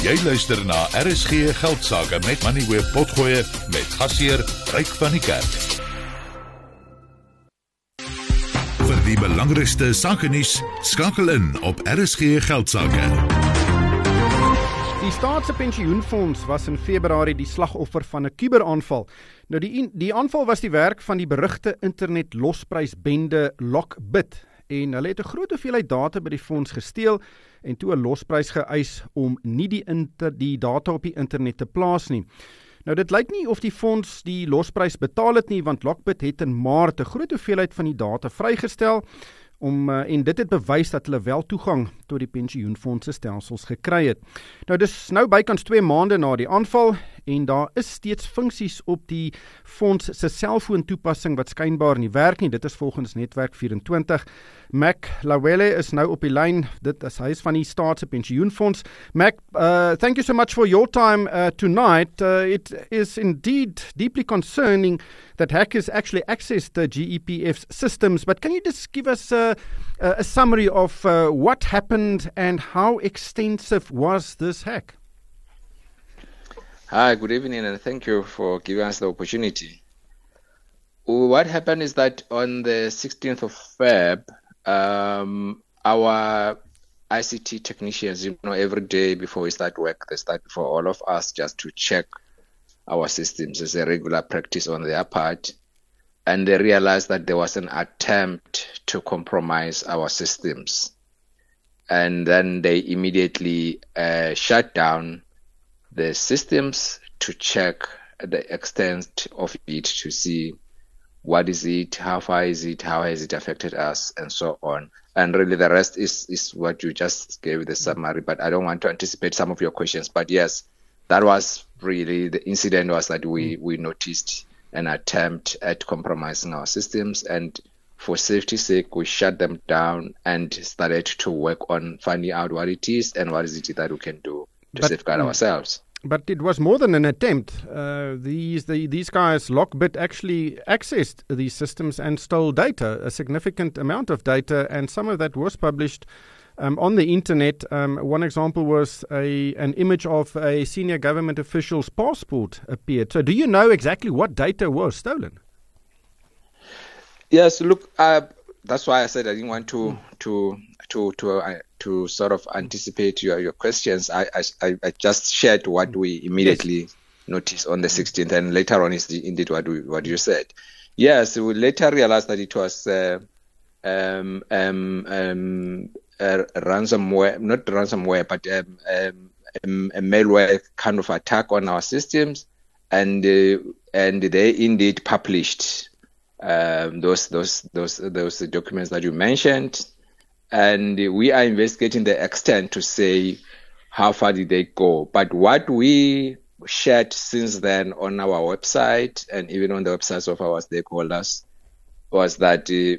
Jy luister na RSG Geldsaake met Money Web Potgoe met gasheer Ryk van die Kerk. Vir die belangrikste sakenuus, skakel in op RSG Geldsaake. Die Staatse Pensioenfonds was in Februarie die slagoffer van 'n kuberaanval. Nou die aanval was die werk van die berugte internet losprysbende Lockbit en hulle het 'n groot hoeveelheid data by die fonds gesteel en toe 'n losprys geëis om nie die data op die internet te plaas nie. Nou dit lyk nie of die fonds die losprys betaal het nie, want Lockbit het in Maart 'n groot hoeveelheid van die data vrygestel en dit het bewys dat hulle wel toegang tot die pensioenfonds se stelsels gekry het. Nou dis nou bykans 2 maande na die aanval en daar is steeds funksies op die fonds se selfoontoepassing wat skynbaar nie werk nie. Dit is volgens Netwerk 24. Mac Lawele is nou op die lyn. Hy is van die Staatse Pensioenfonds. Mac, thank you so much for your time tonight. It is indeed deeply concerning that hackers actually accessed the GEPF's systems, but can you just give us a summary of what happened and how extensive was this hack? Hi, good evening, and thank you for giving us the opportunity. What happened is that on the 16th of Feb, our ICT technicians, every day before we start work, they start for all of us just to check our systems as a regular practice on their part. And they realized that there was an attempt to compromise our systems. And then they immediately shut down the systems to check the extent of it, to see what is it, how far is it, how has it affected us, and so on. And really the rest is what you just gave the summary, but I don't want to anticipate some of your questions. But yes, that was really, the incident was that we noticed an attempt at compromising our systems, and for safety's sake, we shut them down and started to work on finding out what it is and what is it that we can do to safeguard ourselves. But it was more than an attempt. These guys, Lockbit, actually accessed these systems and stole data, a significant amount of data, and some of that was published on the internet. One example was an image of a senior government official's passport appeared. So do you know exactly what data was stolen? Yes, look, that's why I said I didn't want to sort of anticipate your questions. I just shared what we immediately noticed on the 16th, and later on is indeed what you said. Yes, we later realized that it was ransomware, not ransomware, but a malware kind of attack on our systems, and they indeed published those documents that you mentioned. And we are investigating the extent to say how far did they go. But what we shared since then on our website and even on the websites of our stakeholders was that the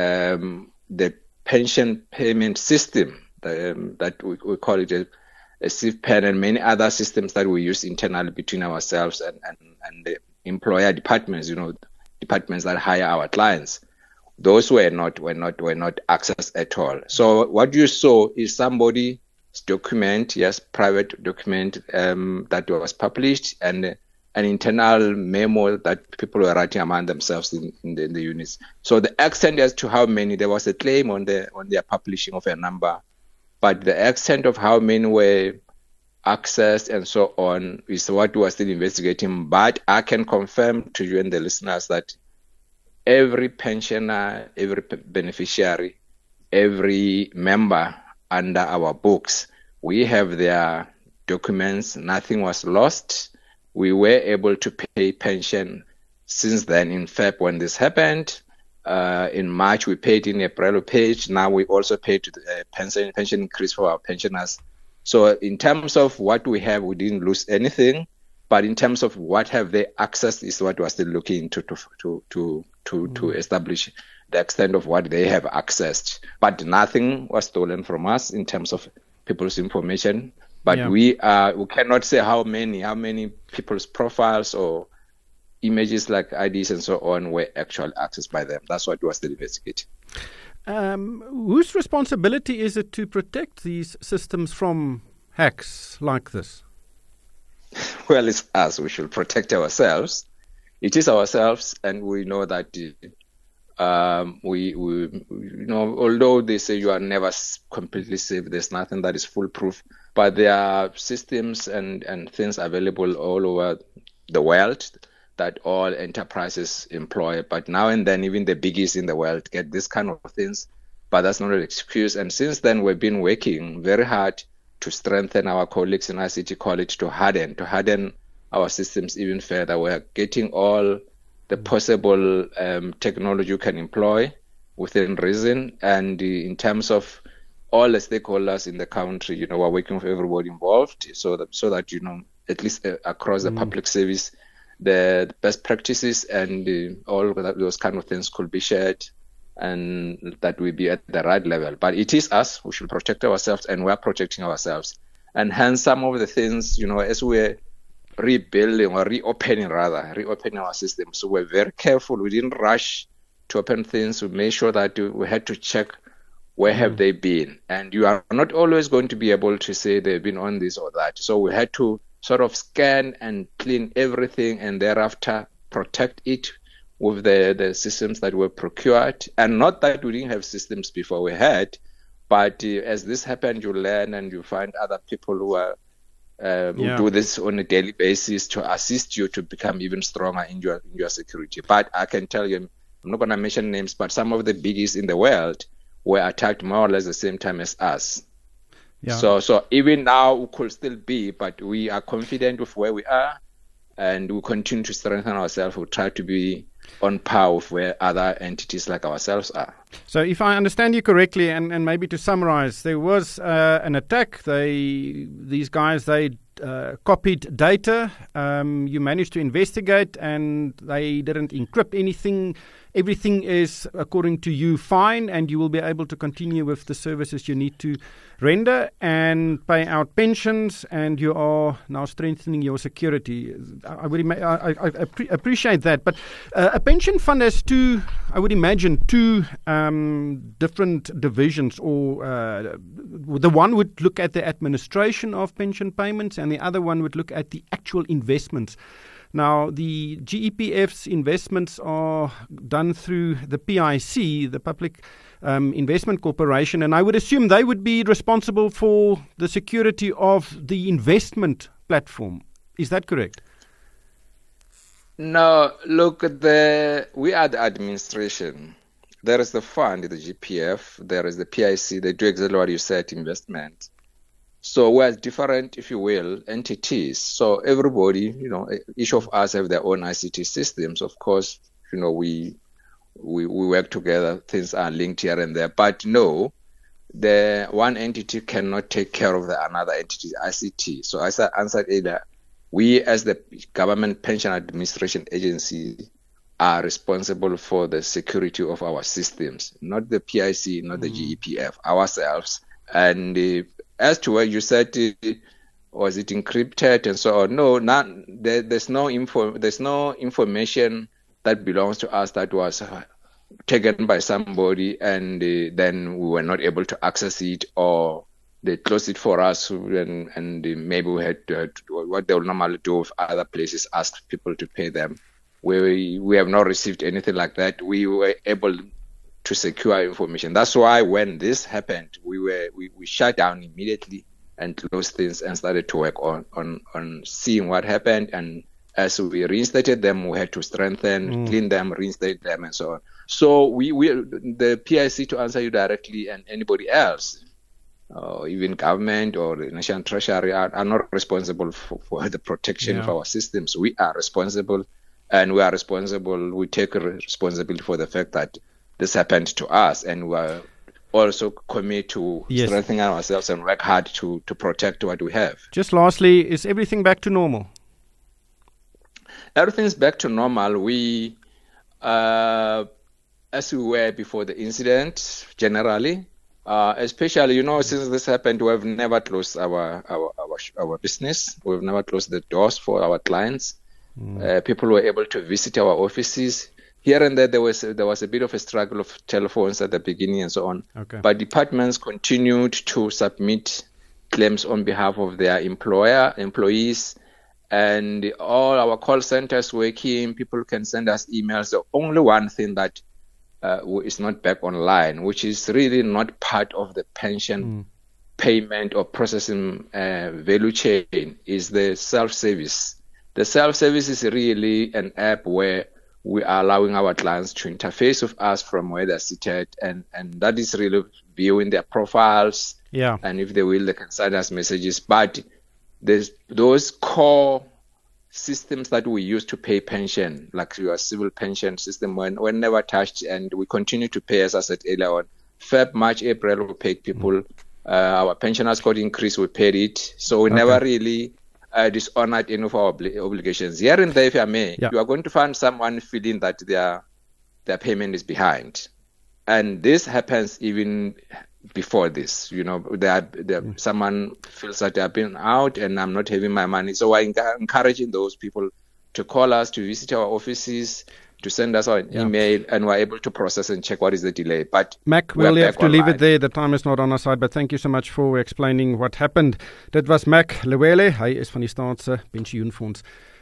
pension payment system, that we call it a CIFPEN, and many other systems that we use internally between ourselves and the employer departments, departments that hire our clients. Those were not accessed at all. So what you saw is somebody's document, yes, private document that was published, and an internal memo that people were writing among themselves in the units. So the extent as to how many, there was a claim on their publishing of a number, but the extent of how many were accessed and so on is what we are still investigating. But I can confirm to you and the listeners that every pensioner, every beneficiary, every member under our books, we have their documents. Nothing was lost. We were able to pay pension since then. In Feb, when this happened, in March we paid, in April we paid. Now we also paid pension increase for our pensioners. So in terms of what we have, we didn't lose anything. But in terms of what have they accessed is what we're still looking to establish the extent of what they have accessed. But nothing was stolen from us in terms of people's information. But we cannot say how many people's profiles or images like IDs and so on were actually accessed by them. That's what we are still investigating. Whose responsibility is it to protect these systems from hacks like this? Well, it's us. We should protect ourselves. It is ourselves, and we know that although they say you are never completely safe, there's nothing that is foolproof. But there are systems and things available all over the world that all enterprises employ. But now and then, even the biggies in the world get this kind of things. But that's not an excuse. And since then, we've been working very hard to strengthen our colleagues in ICT College to harden our systems even further. We're getting all the possible technology you can employ within reason. And in terms of all the stakeholders in the country, we're working with everybody involved so that at least across the public service, the best practices and all those kind of things could be shared, and that will be at the right level. But it is us who should protect ourselves, and we're protecting ourselves. And hence some of the things, as we're reopening our system. So we're very careful. We didn't rush to open things. We made sure that we had to check where have they been. And you are not always going to be able to say they've been on this or that. So we had to sort of scan and clean everything and thereafter protect it with the systems that were procured. And not that we didn't have systems before, we had, but as this happened, you learn and you find other people who are who do this on a daily basis to assist you to become even stronger in your security. But I can tell you, I'm not going to mention names, but some of the biggies in the world were attacked more or less the same time as us. Yeah. So even now we could still be, but we are confident with where we are, and we continue to strengthen ourselves. We try to be on par with where other entities like ourselves are. So if I understand you correctly, and maybe to summarize, there was an attack. These guys copied data. You managed to investigate, and they didn't encrypt anything. Everything is, according to you, fine, and you will be able to continue with the services you need to render and pay out pensions, and you are now strengthening your security. I appreciate that. But a pension fund has two different divisions, or the one would look at the administration of pension payments, and the other one would look at the actual investments. Now, the GEPF's investments are done through the PIC, the Public Investment Corporation, and I would assume they would be responsible for the security of the investment platform. Is that correct? No, look, we are the administration. There is the fund, the GPF, there is the PIC, they do exactly what you said, investment. So we're different, if you will, entities. So everybody, each of us have their own ICT systems. Of course, we work together. Things are linked here and there. But no, the one entity cannot take care of the another entity's ICT. So as I answered earlier, we as the Government Pension Administration Agency are responsible for the security of our systems, not the PIC, not the GEPF, ourselves. And as to what you said, was it encrypted and so on? No, there's no information that belongs to us that was taken by somebody, and then we were not able to access it, or they closed it for us, and maybe we had to what they would normally do with other places, ask people to pay them. We have not received anything like that. We were able to secure information. That's why when this happened, we shut down immediately and closed things and started to work on seeing what happened. And as we reinstated them, we had to strengthen, clean them, reinstate them, and so on. So the PIC, to answer you directly, and anybody else, even government or the National Treasury, are not responsible for the protection of our systems. We are responsible, and we take responsibility for the fact that this happened to us, and we are also committed to strengthening ourselves and work hard to protect what we have. Just lastly, is everything back to normal? Everything's back to normal. We, as we were before the incident, generally, especially, since this happened, we have never closed our business. We've never closed the doors for our clients. People were able to visit our offices. Here and there was a bit of a struggle of telephones at the beginning and so on. Okay. But departments continued to submit claims on behalf of their employees, and all our call centers working. People can send us emails. The only one thing that is not back online, which is really not part of the pension payment or processing value chain, is the self-service. The self-service is really an app where we are allowing our clients to interface with us from where they're seated, and that is really viewing their profiles. Yeah. And if they will, they can send us messages. But there's those core systems that we use to pay pension, like your civil pension system, were never touched, and we continue to pay, as I said earlier on. Feb, March, April, we paid people. Our pensioners got increased, we paid it. So we never really dishonored any of our obligations. Here and there, if I may, you are going to find someone feeling that their payment is behind. And this happens even before this. You know, someone feels that they have been out and I'm not having my money. So I'm encouraging those people to call us, to visit our offices, to send us an email, and we're able to process and check what is the delay. But Mac, we'll have to leave it there. The time is not on our side, but thank you so much for explaining what happened. Dit was Mac Lewele, hy is van die Staatse Pensioenfonds.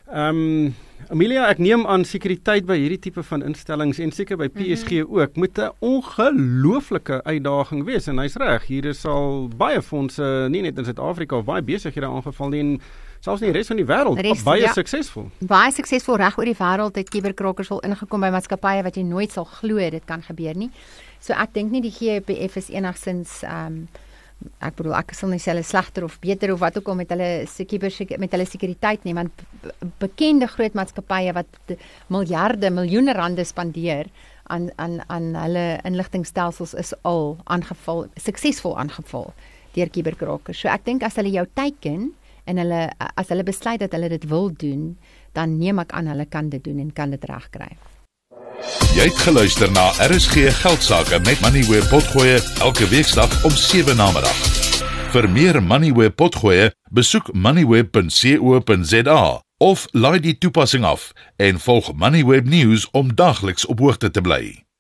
Amelia, ek neem aan sekuriteit by hierdie tipe van instellings en seker by PSG ook moet 'n ongelooflike uitdaging wees, en hy's reg, hier is al baie fondse, nie net in Suid-Afrika of baie besighede aangeval nie, en selfs nie die res van die wêreld, baie suksesvol. Baie suksesvol reg oor die wêreld het kuberkrakers al ingekom by maatskappye wat jy nooit sal glo dit kan gebeur nie. So ek dink nie die GPF is enigstens ek bedoel ek sal nie sê hulle slegter of beter of wat ook al met hulle sekuriteit nie, want bekende groot maatskappye wat miljoene rande spandeer aan hulle inligtingstelsels is al suksesvol aangeval deur kuberkrakers. So ek dink as hulle jou teiken en as hulle besluit dat hulle dit wil doen, dan neem ek aan hulle kan dit doen en kan dit regkry. Jy het geluister na RSG Geldsaake met Moneyweb Potgoe elke weekdag om 7 namiddag. Vir meer Moneyweb Potgoe, besoek moneyweb.co.za of laai die toepassing af en volg Moneyweb News om dagliks op hoogte te bly.